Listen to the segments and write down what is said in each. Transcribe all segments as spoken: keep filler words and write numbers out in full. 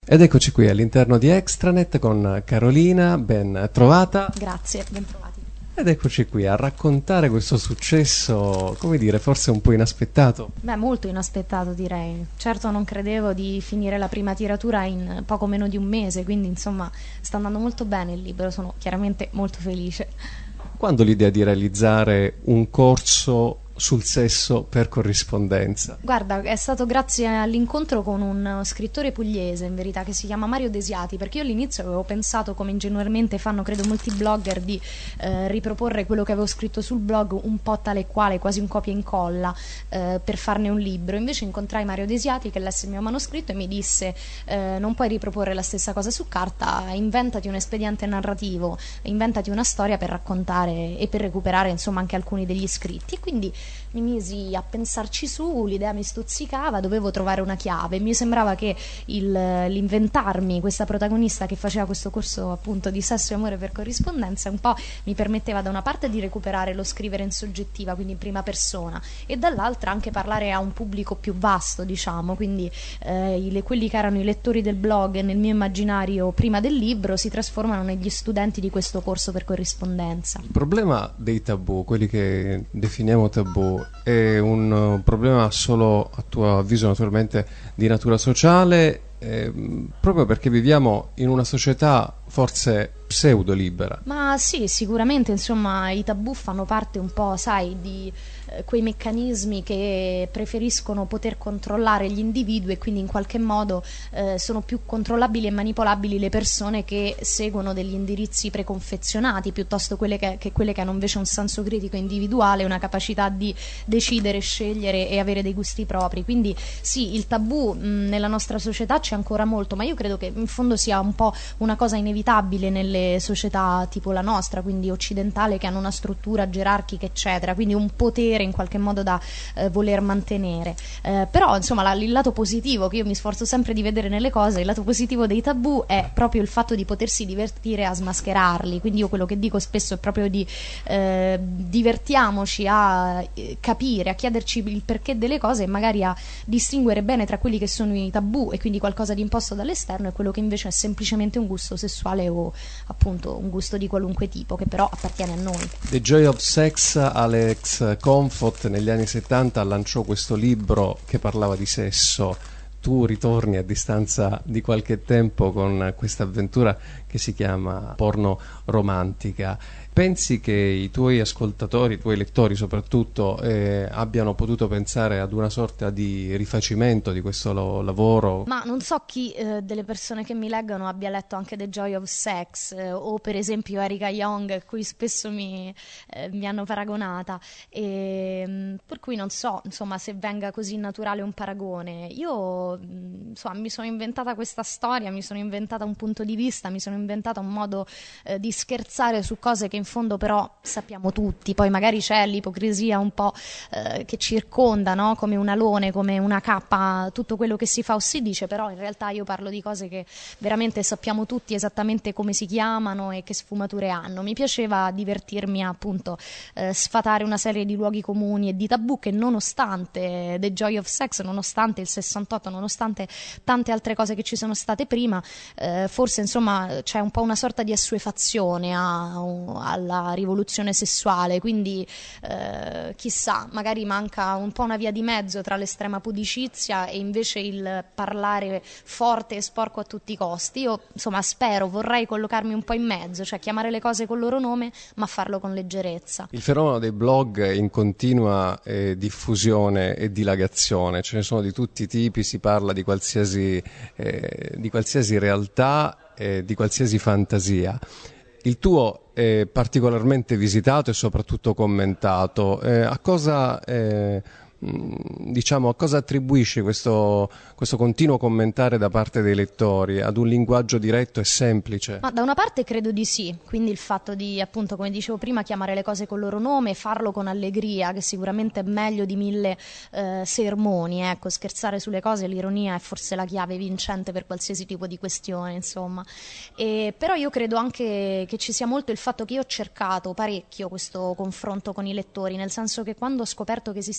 Ed eccoci qui all'interno di Extranet con Carolina, ben trovata. Grazie, ben trovati. Ed eccoci qui a raccontare questo successo, come dire, forse un po' inaspettato. Beh, molto inaspettato direi. Certo non credevo di finire la prima tiratura in poco meno di un mese, quindi insomma sta andando molto bene il libro, sono chiaramente molto felice. Quando l'idea di realizzare un corso sul sesso per corrispondenza? Guarda, è stato grazie all'incontro con un scrittore pugliese, in verità, che si chiama Mario Desiati, perché io all'inizio avevo pensato, come ingenuamente fanno credo molti blogger, di eh, riproporre quello che avevo scritto sul blog un po' tale e quale, quasi un copia e incolla, eh, per farne un libro. Invece incontrai Mario Desiati che lesse il mio manoscritto e mi disse eh, non puoi riproporre la stessa cosa su carta, inventati un espediente narrativo, inventati una storia per raccontare e per recuperare insomma anche alcuni degli scritti. E quindi mi misi a pensarci su, l'idea mi stuzzicava, dovevo trovare una chiave. Mi sembrava che il, l'inventarmi questa protagonista che faceva questo corso appunto di sesso e amore per corrispondenza un po' mi permetteva da una parte di recuperare lo scrivere in soggettiva, quindi in prima persona, e dall'altra anche parlare a un pubblico più vasto, diciamo, quindi eh, i, quelli che erano i lettori del blog nel mio immaginario prima del libro si trasformano negli studenti di questo corso per corrispondenza. Il problema dei tabù, quelli che definiamo tabù, è un problema solo, a tuo avviso naturalmente, di natura sociale, eh, proprio perché viviamo in una società forse pseudo libera? Ma sì, sicuramente insomma i tabù fanno parte un po', sai, di eh, quei meccanismi che preferiscono poter controllare gli individui e quindi in qualche modo eh, sono più controllabili e manipolabili le persone che seguono degli indirizzi preconfezionati piuttosto quelle che, che quelle che hanno invece un senso critico individuale, una capacità di decidere, scegliere e avere dei gusti propri. Quindi sì, il tabù mh, nella nostra società c'è ancora molto, ma io credo che in fondo sia un po' una cosa inevitabile nelle società tipo la nostra, quindi occidentale, che hanno una struttura gerarchica eccetera, quindi un potere in qualche modo da eh, voler mantenere, eh, però insomma la, il lato positivo che io mi sforzo sempre di vedere nelle cose, il lato positivo dei tabù è proprio il fatto di potersi divertire a smascherarli. Quindi io quello che dico spesso è proprio di eh, divertiamoci a eh, capire, a chiederci il perché delle cose e magari a distinguere bene tra quelli che sono i tabù e quindi qualcosa di imposto dall'esterno e quello che invece è semplicemente un gusto sessuale o appunto un gusto di qualunque tipo che però appartiene a noi. The Joy of Sex, Alex Comfort negli anni settanta lanciò questo libro che parlava di sesso. Tu ritorni a distanza di qualche tempo con questa avventura che si chiama Porno Romantica. Pensi che i tuoi ascoltatori, i tuoi lettori soprattutto, eh, abbiano potuto pensare ad una sorta di rifacimento di questo lo- lavoro? Ma non so chi eh, delle persone che mi leggono abbia letto anche The Joy of Sex eh, o per esempio Erika Young, a cui spesso mi, eh, mi hanno paragonata, e, mh, per cui non so insomma se venga così naturale un paragone. Io mh, insomma mi sono inventata questa storia, mi sono inventata un punto di vista, mi sono inventata un modo eh, di scherzare su cose che in fondo però sappiamo tutti. Poi magari c'è l'ipocrisia un po' eh, che circonda, no? Come un alone, come una cappa, tutto quello che si fa o si dice, però in realtà io parlo di cose che veramente sappiamo tutti esattamente come si chiamano e che sfumature hanno. Mi piaceva divertirmi a appunto eh, sfatare una serie di luoghi comuni e di tabù che nonostante The Joy of Sex, nonostante il sessantotto, nonostante tante altre cose che ci sono state prima, eh, forse insomma c'è un po' una sorta di assuefazione a alla rivoluzione sessuale, quindi eh, chissà, magari manca un po' una via di mezzo tra l'estrema pudicizia e invece il parlare forte e sporco a tutti i costi. Io insomma spero, vorrei collocarmi un po' in mezzo, cioè chiamare le cose col loro nome ma farlo con leggerezza. Il fenomeno dei blog è in continua eh, diffusione e dilagazione, ce ne sono di tutti i tipi, si parla di qualsiasi, eh, di qualsiasi realtà, eh, di qualsiasi fantasia. Il tuo è particolarmente visitato e soprattutto commentato. Eh, a cosa, eh, diciamo, a cosa attribuisci questo, questo continuo commentare da parte dei lettori? Ad un linguaggio diretto e semplice? Ma da una parte credo di sì, quindi il fatto di, appunto, come dicevo prima, chiamare le cose col loro nome, farlo con allegria, che sicuramente è meglio di mille eh, sermoni, ecco, scherzare sulle cose, l'ironia è forse la chiave vincente per qualsiasi tipo di questione, insomma. E, però io credo anche che ci sia molto il fatto che io ho cercato parecchio questo confronto con i lettori, nel senso che quando ho scoperto che esisteva la possibilità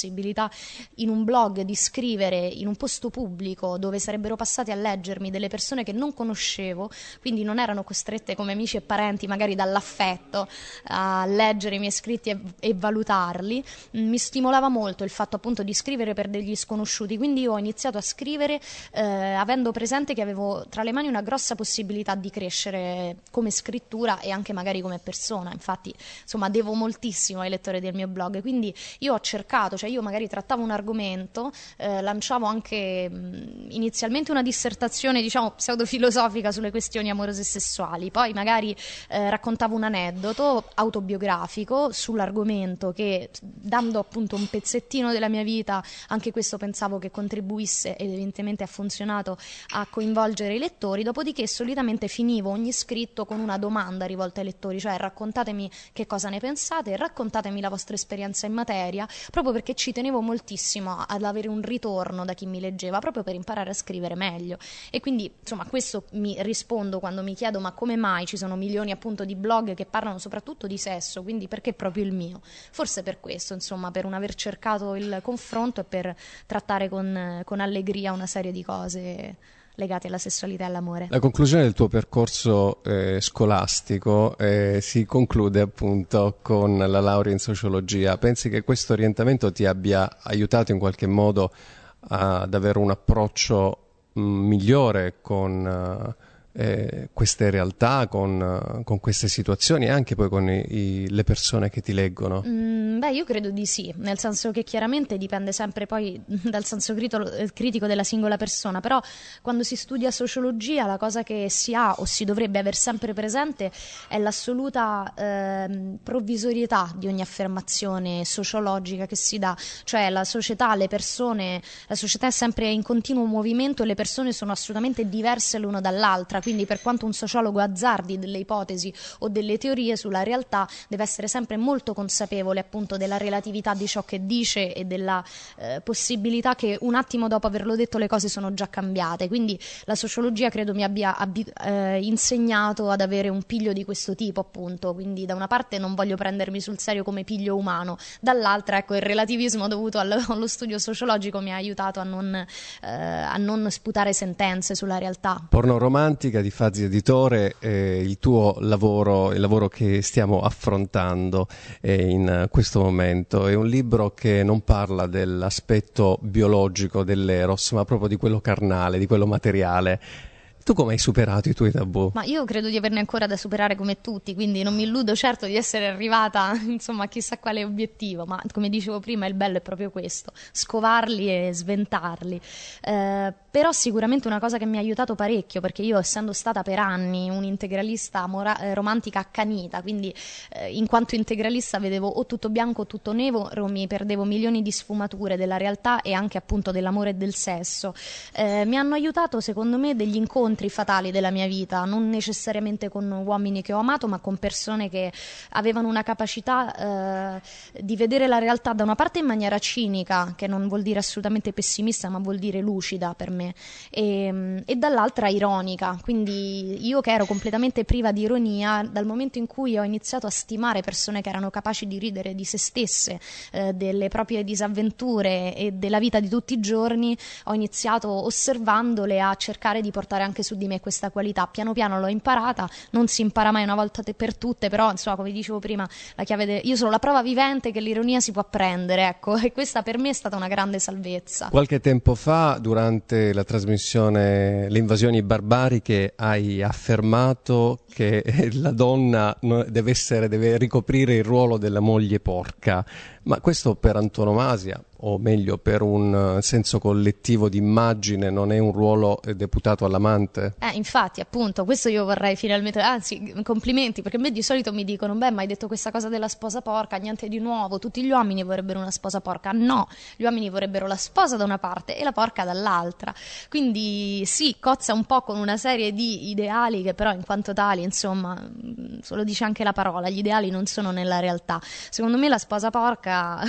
possibilità in un blog di scrivere in un posto pubblico dove sarebbero passati a leggermi delle persone che non conoscevo, quindi non erano costrette come amici e parenti magari dall'affetto a leggere i miei scritti e, e valutarli, mi stimolava molto il fatto appunto di scrivere per degli sconosciuti, quindi io ho iniziato a scrivere eh, avendo presente che avevo tra le mani una grossa possibilità di crescere come scrittura e anche magari come persona. Infatti insomma devo moltissimo ai lettori del mio blog, quindi io ho cercato, cioè io magari trattavo un argomento, eh, lanciavo anche mh, inizialmente una dissertazione diciamo pseudofilosofica sulle questioni amorose e sessuali, poi magari eh, raccontavo un aneddoto autobiografico sull'argomento che, dando appunto un pezzettino della mia vita, anche questo pensavo che contribuisse, ed evidentemente ha funzionato, a coinvolgere i lettori. Dopodiché solitamente finivo ogni scritto con una domanda rivolta ai lettori, cioè raccontatemi che cosa ne pensate, raccontatemi la vostra esperienza in materia, proprio perché ci tenevo moltissimo ad avere un ritorno da chi mi leggeva, proprio per imparare a scrivere meglio. E quindi insomma questo mi rispondo quando mi chiedo ma come mai ci sono milioni appunto di blog che parlano soprattutto di sesso, quindi perché proprio il mio? Forse per questo, insomma, per un aver cercato il confronto e per trattare con, con allegria una serie di cose legate alla sessualità e all'amore. La conclusione del tuo percorso eh, scolastico eh, si conclude appunto con la laurea in sociologia. Pensi che questo orientamento ti abbia aiutato in qualche modo ad avere un approccio mh, migliore con eh, queste realtà, con, con queste situazioni e anche poi con i, i, le persone che ti leggono? Mm, beh, io credo di sì, nel senso che chiaramente dipende sempre poi dal senso critico della singola persona, però quando si studia sociologia la cosa che si ha o si dovrebbe aver sempre presente è l'assoluta eh, provvisorietà di ogni affermazione sociologica che si dà, cioè la società, le persone, la società è sempre in continuo movimento e le persone sono assolutamente diverse l'una dall'altra, quindi per quanto un sociologo azzardi delle ipotesi o delle teorie sulla realtà deve essere sempre molto consapevole appunto della relatività di ciò che dice e della eh, possibilità che un attimo dopo averlo detto le cose sono già cambiate. Quindi la sociologia credo mi abbia abbi- eh, insegnato ad avere un piglio di questo tipo, appunto, quindi da una parte non voglio prendermi sul serio come piglio umano, dall'altra ecco il relativismo dovuto allo, allo studio sociologico mi ha aiutato a non, eh, a non sputare sentenze sulla realtà. Porno romantica di Fazzi Editore, eh, il tuo lavoro, il lavoro che stiamo affrontando eh, in questo momento, è un libro che non parla dell'aspetto biologico dell'eros, ma proprio di quello carnale, di quello materiale. Tu come hai superato i tuoi tabù? Ma io credo di averne ancora da superare come tutti, quindi non mi illudo certo di essere arrivata insomma a chissà quale obiettivo, ma come dicevo prima il bello è proprio questo, scovarli e sventarli. Eh, però sicuramente una cosa che mi ha aiutato parecchio, perché io essendo stata per anni un'integralista mora- eh, romantica accanita, quindi eh, in quanto integralista vedevo o tutto bianco o tutto nero, mi perdevo milioni di sfumature della realtà e anche appunto dell'amore e del sesso. Eh, mi hanno aiutato secondo me degli incontri fatali della mia vita, non necessariamente con uomini che ho amato, ma con persone che avevano una capacità eh, di vedere la realtà da una parte in maniera cinica, che non vuol dire assolutamente pessimista, ma vuol dire lucida per me, e, e dall'altra ironica. Quindi io che ero completamente priva di ironia, dal momento in cui ho iniziato a stimare persone che erano capaci di ridere di se stesse, eh, delle proprie disavventure e della vita di tutti i giorni, ho iniziato osservandole a cercare di portare anche su di me questa qualità. Piano piano l'ho imparata, non si impara mai una volta per tutte, però insomma come dicevo prima la chiave de... io sono la prova vivente che l'ironia si può apprendere, ecco, e questa per me è stata una grande salvezza. Qualche tempo fa, durante la trasmissione Le invasioni barbariche, hai affermato che la donna deve essere, deve ricoprire il ruolo della moglie porca, ma questo per antonomasia, o meglio per un senso collettivo di immagine, non è un ruolo deputato all'amante? Eh, infatti, appunto, questo io vorrei finalmente, anzi, complimenti, perché a me di solito mi dicono, beh, ma hai detto questa cosa della sposa porca, niente di nuovo, tutti gli uomini vorrebbero una sposa porca. No, gli uomini vorrebbero la sposa da una parte e la porca dall'altra. Quindi sì, cozza un po' con una serie di ideali che però in quanto tali, insomma, lo dice anche la parola, gli ideali non sono nella realtà. Secondo me la sposa porca storia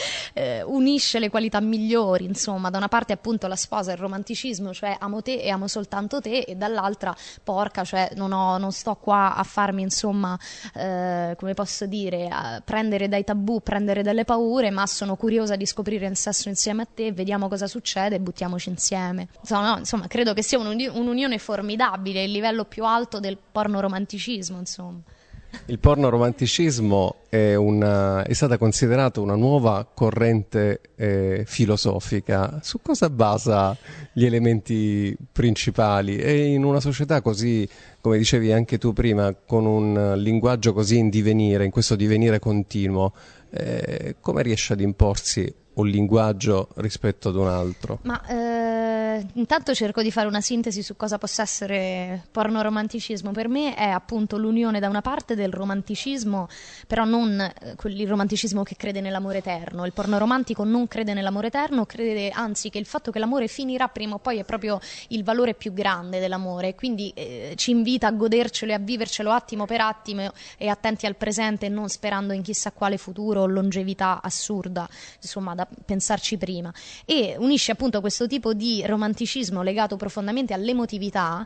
eh, unisce le qualità migliori, insomma, da una parte appunto la sposa, il romanticismo, cioè amo te e amo soltanto te, e dall'altra porca, cioè non, ho, non sto qua a farmi, insomma, eh, come posso dire, a prendere dai tabù, prendere dalle paure, ma sono curiosa di scoprire il sesso insieme a te, vediamo cosa succede e buttiamoci insieme. Insomma, no, insomma credo che sia un'uni- un'unione formidabile, il livello più alto del porno romanticismo, insomma. Il porno romanticismo è, una, è stata considerata una nuova corrente eh, filosofica. Su cosa basa gli elementi principali? E in una società così, come dicevi anche tu prima, con un linguaggio così in divenire, in questo divenire continuo, eh, come riesce ad imporsi un linguaggio rispetto ad un altro? Ma eh, intanto cerco di fare una sintesi su cosa possa essere porno romanticismo. Per me è appunto l'unione da una parte del romanticismo, però non eh, il romanticismo che crede nell'amore eterno. Il porno romantico non crede nell'amore eterno, crede anzi che il fatto che l'amore finirà prima o poi è proprio il valore più grande dell'amore, quindi eh, ci invita a godercelo e a vivercelo attimo per attimo e attenti al presente e non sperando in chissà quale futuro o longevità assurda, insomma, da pensarci prima, e unisce appunto questo tipo di romanticismo legato profondamente all'emotività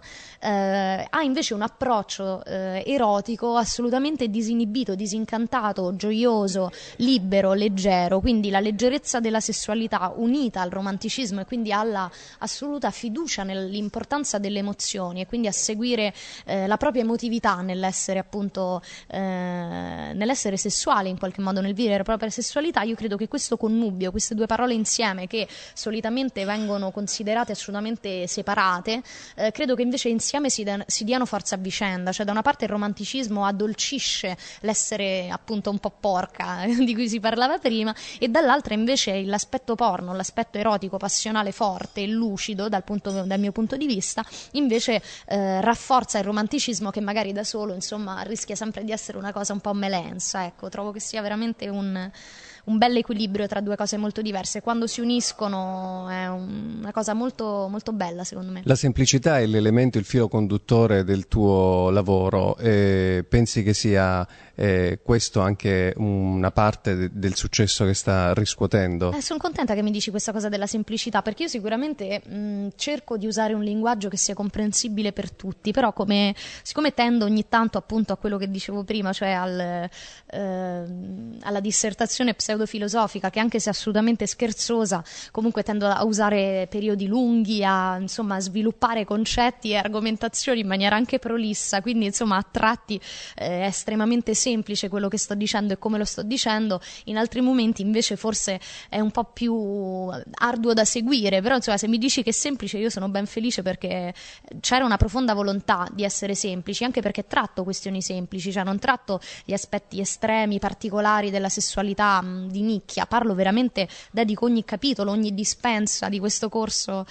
eh, a invece un approccio eh, erotico assolutamente disinibito, disincantato, gioioso, libero, leggero, quindi la leggerezza della sessualità unita al romanticismo e quindi alla assoluta fiducia nell'importanza delle emozioni e quindi a seguire eh, la propria emotività nell'essere appunto eh, nell'essere sessuale in qualche modo, nel vivere la propria sessualità. Io credo che questo connubio, queste due parole insieme che solitamente vengono considerate assolutamente separate, eh, credo che invece insieme si, dan- si diano forza a vicenda. Cioè da una parte il romanticismo addolcisce l'essere appunto un po' porca di cui si parlava prima, e dall'altra invece l'aspetto porno, l'aspetto erotico, passionale forte e lucido dal, punto, dal mio punto di vista, invece eh, rafforza il romanticismo che magari da solo insomma rischia sempre di essere una cosa un po' melensa. Ecco, trovo che sia veramente un un bel equilibrio tra due cose molto diverse. Quando si uniscono è un, una cosa molto, molto bella, secondo me. La semplicità è l'elemento, il filo conduttore del tuo lavoro. E pensi che sia eh, questo anche una parte de- del successo che sta riscuotendo? Eh, sono contenta che mi dici questa cosa della semplicità, perché io sicuramente mh, cerco di usare un linguaggio che sia comprensibile per tutti, però come, siccome tendo ogni tanto appunto a quello che dicevo prima, cioè al, eh, alla dissertazione pseudofilosofica, che anche se assolutamente scherzosa, comunque tendo a usare periodi lunghi, a insomma sviluppare concetti e argomentazioni in maniera anche prolissa, quindi insomma a tratti eh, è estremamente semplice quello che sto dicendo e come lo sto dicendo, in altri momenti invece forse è un po' più arduo da seguire, però insomma se mi dici che è semplice io sono ben felice, perché c'era una profonda volontà di essere semplici, anche perché tratto questioni semplici, cioè non tratto gli aspetti estremi, particolari della sessualità mh, di nicchia, parlo veramente, dedico ogni capitolo, ogni dispensa di questo corso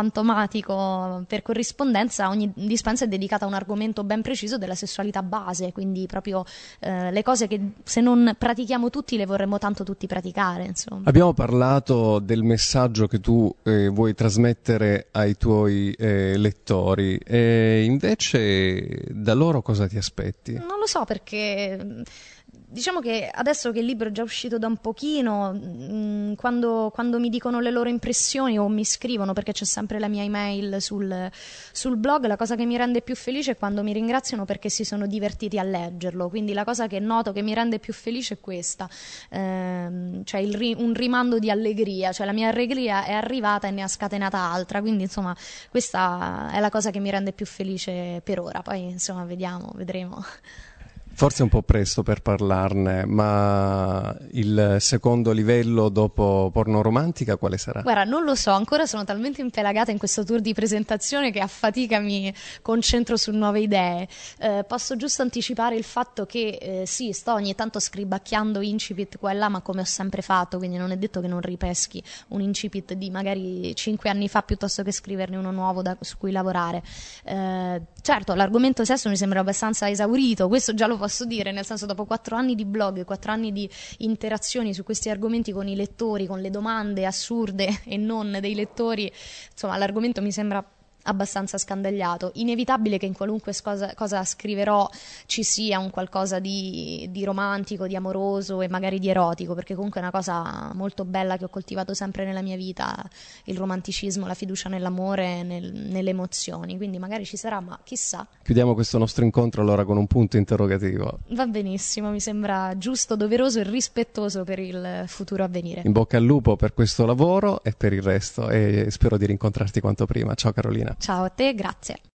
fantomatico per corrispondenza, ogni dispensa è dedicata a un argomento ben preciso della sessualità base, quindi proprio eh, le cose che se non pratichiamo tutti le vorremmo tanto tutti praticare, insomma. Abbiamo parlato del messaggio che tu eh, vuoi trasmettere ai tuoi eh, lettori, e invece da loro cosa ti aspetti? Non lo so, perché diciamo che adesso che il libro è già uscito da un pochino, mh, quando, quando mi dicono le loro impressioni o mi scrivono, perché c'è sempre la mia email sul, sul blog, la cosa che mi rende più felice è quando mi ringraziano perché si sono divertiti a leggerlo, quindi la cosa che noto che mi rende più felice è questa, ehm, cioè il ri- un rimando di allegria, cioè la mia allegria è arrivata e ne ha scatenata altra, quindi insomma questa è la cosa che mi rende più felice per ora, poi insomma vediamo, vedremo. Forse è un po' presto per parlarne, ma il secondo livello dopo porno romantica quale sarà? Guarda, non lo so, ancora sono talmente impelagata in questo tour di presentazione che a fatica mi concentro su nuove idee. Eh, posso giusto anticipare il fatto che eh, sì, sto ogni tanto scribacchiando incipit qua e là, ma come ho sempre fatto, quindi non è detto che non ripeschi un incipit di magari cinque anni fa piuttosto che scriverne uno nuovo da, su cui lavorare. Eh, certo, l'argomento sesso mi sembra abbastanza esaurito, questo già lo posso dire, nel senso, dopo quattro anni di blog, quattro anni di interazioni su questi argomenti con i lettori, con le domande assurde e non dei lettori, insomma l'argomento mi sembra abbastanza scandagliato. Inevitabile che in qualunque cosa, cosa scriverò ci sia un qualcosa di, di romantico, di amoroso e magari di erotico, perché comunque è una cosa molto bella che ho coltivato sempre nella mia vita, il romanticismo, la fiducia nell'amore, nel, nelle emozioni, quindi magari ci sarà, ma chissà. Chiudiamo questo nostro incontro allora con un punto interrogativo. Va benissimo, mi sembra giusto, doveroso e rispettoso per il futuro a venire. In bocca al lupo per questo lavoro e per il resto, e spero di rincontrarti quanto prima. Ciao Carolina. Ciao a te, grazie.